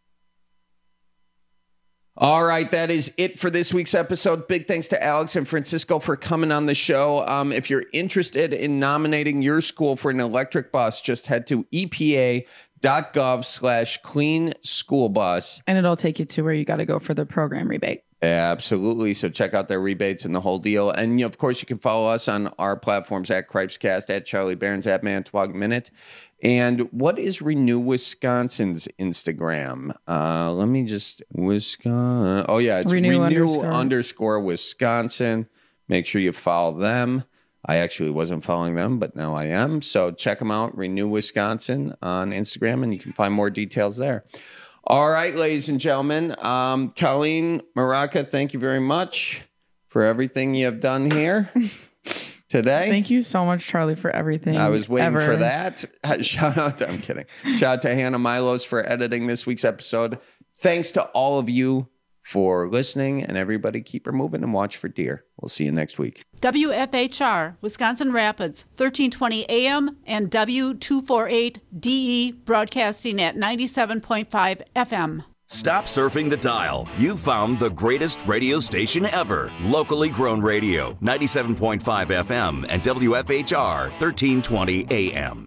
All right. That is it for this week's episode. Big thanks to Alex and Francisco for coming on the show. Um, if you're interested in nominating your school for an electric bus, just head to E P A dot gov slash clean school bus. And it'll take you to where you got to go for the program rebate. Absolutely. So check out their rebates and the whole deal. And of course, you can follow us on our platforms at Cripescast, at Charlie Barons, at Manitowoc Minute. And what is Renew Wisconsin's Instagram? Uh, let me just Wisconsin. Oh yeah, it's Renew, Renew underscore. underscore Wisconsin. Make sure you follow them. I actually wasn't following them, but now I am. So check them out, Renew Wisconsin on Instagram, and you can find more details there. All right, ladies and gentlemen. Um, Colleen Maraca, thank you very much for everything you have done here today. Thank you so much, Charlie, for everything. I was waiting ever. for that. Shout out to, I'm kidding. Shout out to Hannah Milos for editing this week's episode. Thanks to all of you for listening, and everybody keep her moving and watch for deer. We'll see you next week. W F H R, Wisconsin Rapids, thirteen twenty A M and W two forty-eight D E, broadcasting at ninety-seven point five F M. Stop surfing the dial. You've found the greatest radio station ever. Locally grown radio, ninety-seven point five F M and W F H R, thirteen twenty A M.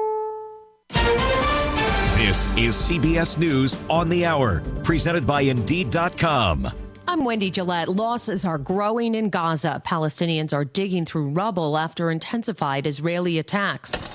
This is C B S News on the Hour, presented by Indeed dot com. I'm Wendy Gillette. Losses are growing in Gaza. Palestinians are digging through rubble after intensified Israeli attacks.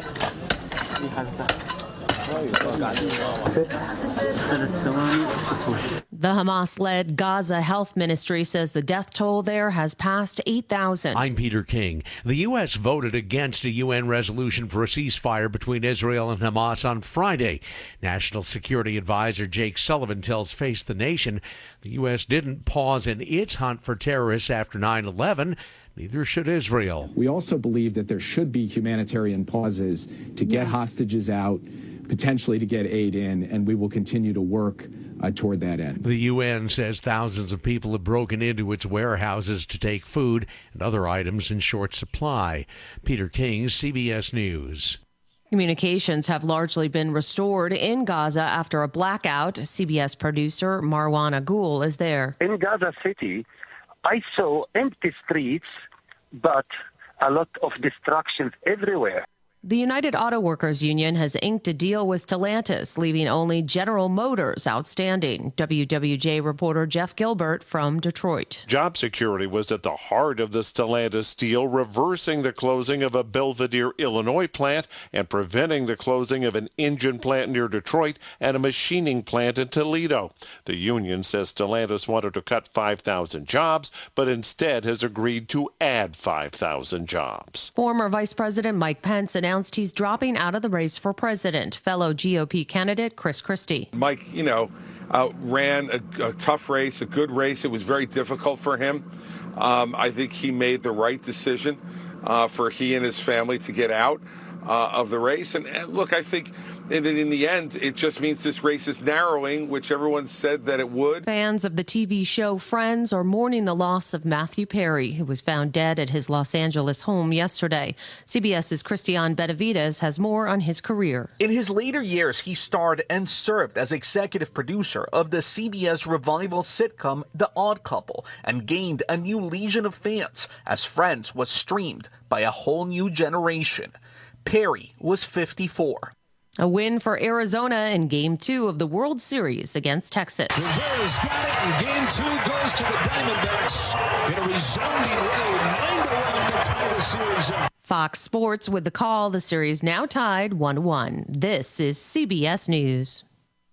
The Hamas-led Gaza Health Ministry says the death toll there has passed eight thousand. I'm Peter King. The U S voted against a U N resolution for a ceasefire between Israel and Hamas on Friday. National Security Advisor Jake Sullivan tells Face the Nation the U S didn't pause in its hunt for terrorists after nine eleven. Neither should Israel. We also believe that there should be humanitarian pauses to get yeah. hostages out, potentially to get aid in, and we will continue to work uh, toward that end. The U N says thousands of people have broken into its warehouses to take food and other items in short supply. Peter King, C B S News. Communications have largely been restored in Gaza after a blackout. C B S producer Marwan Agul is there. In Gaza City, I saw empty streets, but a lot of destruction everywhere. The United Auto Workers Union has inked a deal with Stellantis, leaving only General Motors outstanding. W W J reporter Jeff Gilbert from Detroit. Job security was at the heart of the Stellantis deal, reversing the closing of a Belvidere, Illinois plant and preventing the closing of an engine plant near Detroit and a machining plant in Toledo. The union says Stellantis wanted to cut five thousand jobs, but instead has agreed to add five thousand jobs. Former Vice President Mike Pence announced he's dropping out of the race for president. Fellow G O P candidate Chris Christie. Mike, you know, uh, ran a, a tough race, a good race. It was very difficult for him. Um, I think he made the right decision uh, for he and his family to get out uh, of the race. And, and look, I think in, in the end, it just means this race is narrowing, which everyone said that it would. Fans of the T V show Friends are mourning the loss of Matthew Perry, who was found dead at his Los Angeles home yesterday. CBS's Christian Benavides has more on his career. In his later years, he starred and served as executive producer of the C B S revival sitcom The Odd Couple and gained a new legion of fans as Friends was streamed by a whole new generation. Perry was fifty-four. A win for Arizona in Game two of the World Series against Texas. Rivera's got it, and Game two goes to the Diamondbacks in a resounding way, nine to one to tie the series up. Fox Sports with the call. The series now tied one to one. This is C B S News.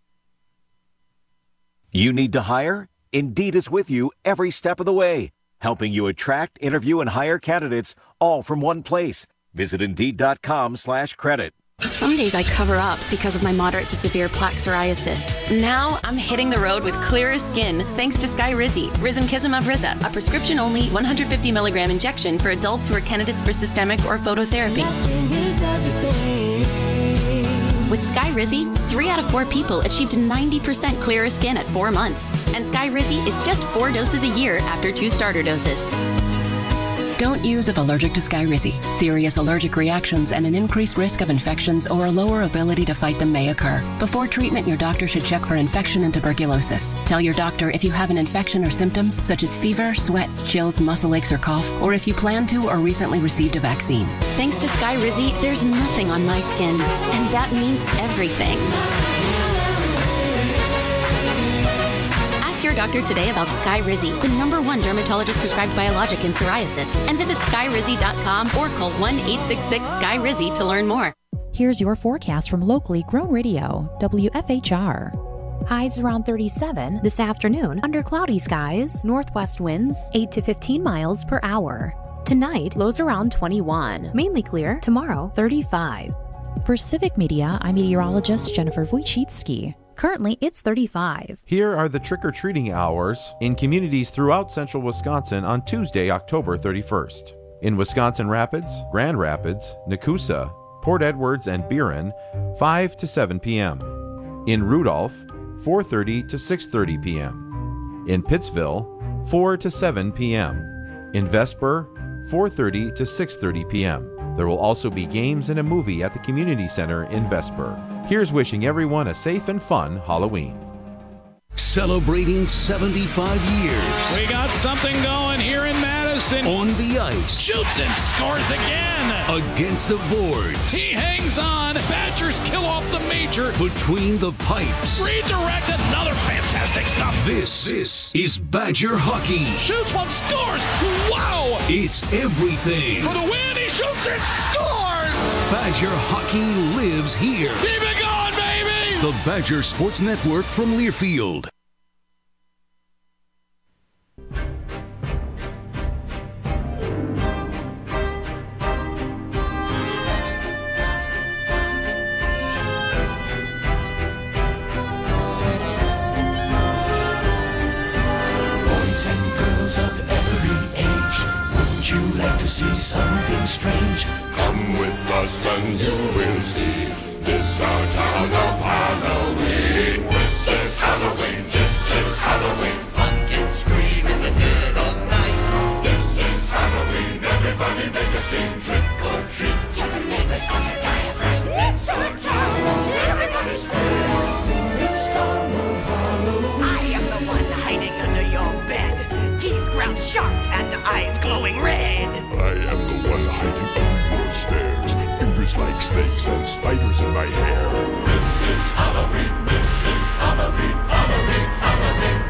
You need to hire? Indeed is with you every step of the way, helping you attract, interview, and hire candidates all from one place. Visit Indeed dot com slash credit. Some days I cover up because of my moderate to severe plaque psoriasis. Now I'm hitting the road with clearer skin thanks to Skyrizi, Risankizumab Riza, a prescription-only one hundred fifty milligram injection for adults who are candidates for systemic or phototherapy. With Skyrizi, three out of four people achieved ninety percent clearer skin at four months. And Skyrizi is just four doses a year after two starter doses. Don't use if allergic to Skyrizi. Serious allergic reactions and an increased risk of infections or a lower ability to fight them may occur. Before treatment, your doctor should check for infection and tuberculosis. Tell your doctor if you have an infection or symptoms such as fever, sweats, chills, muscle aches, or cough, or if you plan to or recently received a vaccine. Thanks to Skyrizi, there's nothing on my skin, and that means everything. Your doctor today about Skyrizi, the number one dermatologist prescribed biologic in psoriasis, and visit Skyrizi dot com or call one eight six six Sky Rizi to learn more. Here's your forecast from locally grown radio, W F H R. Highs around thirty-seven this afternoon under cloudy skies, northwest winds eight to fifteen miles per hour. Tonight, lows around twenty-one, mainly clear. Tomorrow, thirty-five. For Civic Media, I'm meteorologist Jennifer Wojcicki. Currently, it's thirty-five. Here are the trick-or-treating hours in communities throughout central Wisconsin on Tuesday, October thirty-first. In Wisconsin Rapids, Grand Rapids, Nakusa, Port Edwards, and Buren, five to seven p.m. In Rudolph, four thirty to six thirty p.m. In Pittsville, four to seven p.m. In Vesper, four thirty to six thirty p.m. There will also be games and a movie at the Community Center in Vesper. Here's wishing everyone a safe and fun Halloween. Celebrating seventy-five years. We got something going here in Madison. On the ice. Shoots and scores again. Against the boards. He hangs on. Badgers kill off the major. Between the pipes. Redirect, another fantastic stop. This, this is Badger hockey. Shoots one, scores. Wow. It's everything. For the win, he shoots and scores. Badger hockey lives here. Keep it going, baby. The Badger Sports Network from Learfield. See something strange. Come with us and you will see. This our town of Halloween. This is Halloween. This is Halloween. Pumpkins scream in the dead of night. This is Halloween. Everybody make a scene. Trick or treat. Tell the neighbors gonna die of rain. It's our town. Everybody scream. This town of Halloween. I am the one hiding under your bed. Teeth ground sharp and eyes glowing red. I am the one hiding under your stairs. Fingers like snakes and spiders in my hair. This is Halloween. This is Halloween. Halloween. Halloween.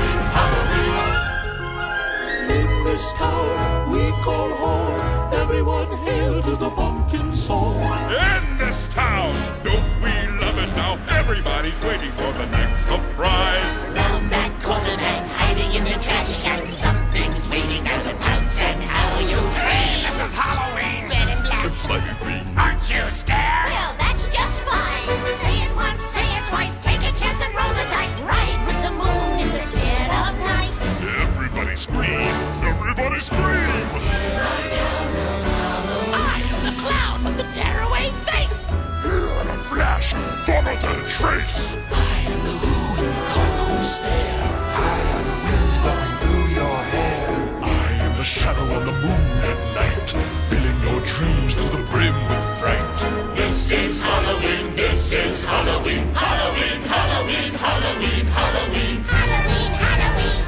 Halloween. Halloween. In this town we call home. Everyone hail to the pumpkin song. In this town, don't we love it now? Everybody's waiting for the next surprise. Round that corner and hiding in the trash can. Something's waiting now to pounce and how you scream. This is Halloween. Red and black. It's like a green. Aren't you scared? Well, that's just fine. Say it once, say it twice. Take a chance and roll the dice. Ride with the moon in the dead of night. Everybody scream. Everybody scream. Here I down of Halloween. I am the clown with the tearaway face. Here in a flash and gone without a trace. I am the who in the cold stare. I am the wind blowing through your hair. I am the shadow on the moon at night, filling your dreams to the brim with fright. This is Halloween, this is Halloween. Halloween, Halloween, Halloween, Halloween. Halloween, Halloween.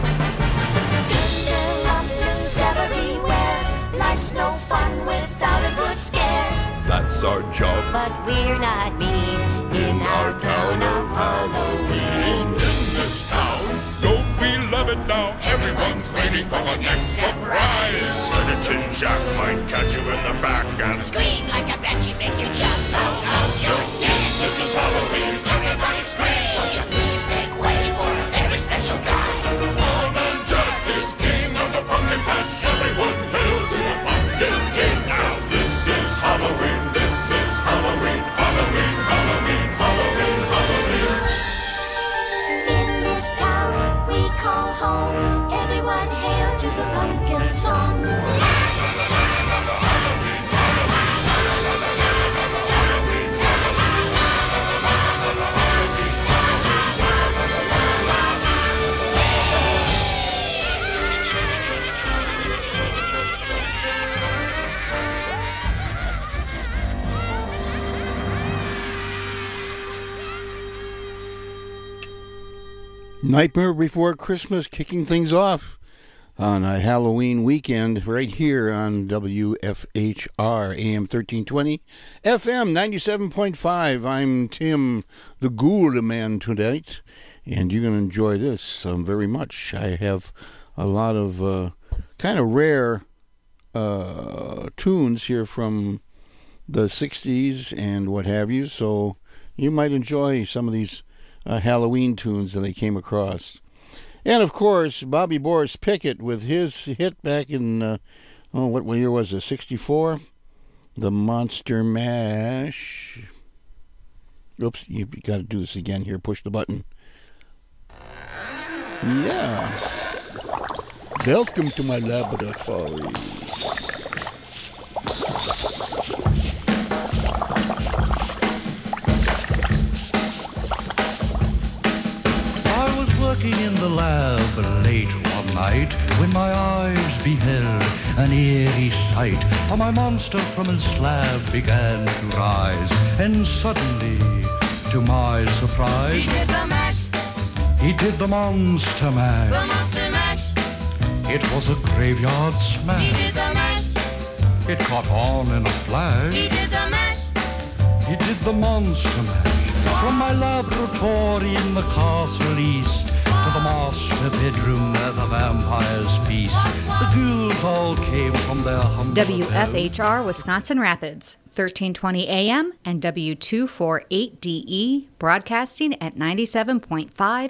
Tinderlumblings everywhere. Life's no fun without a good scare. That's our job. But we're not mean in our town of Halloween. In this town, Don't we love it now? everyone's waiting for the next surprise. Skeleton Jack might catch you in the back and Scream like a banshee, make you jump out of your skin. This is Halloween, everybody scream. Won't you please make way for a very special guy? Old Man Jack is king of the pumpkin patch. Everyone hail to the pumpkin king. Now this is Halloween, this is Halloween. Halloween, Halloween, Halloween, Halloween. In this town we call home. Everyone hail to the pumpkin song. Nightmare Before Christmas kicking things off on a Halloween weekend right here on W F H R A M thirteen twenty, F M ninety-seven point five. I'm Tim the Ghoul Man tonight, and you're going to enjoy this um, very much. I have a lot of uh, kind of rare uh, tunes here from the sixties and what have you, so you might enjoy some of these Uh, Halloween tunes that I came across. And of course, Bobby Boris Pickett with his hit back in, uh, oh, what year was it, sixty-four? The Monster Mash. Oops, you got to do this again here. Push the button. Yeah. Welcome to my laboratory. Working in the lab beheld an eerie sight, for my monster from his slab began to rise, and suddenly, to my surprise, He did the mash, he did the monster mash. the monster mash. It was a graveyard He smash. did the mash, It caught on in a flash. he did the mash. He did the monster mash. From my laboratory in the castle east to the master bedroom where the vampires feast, the ghouls all came from their humble W F H R Wisconsin Rapids, thirteen twenty A M and W two forty-eight D E, broadcasting at ninety-seven point five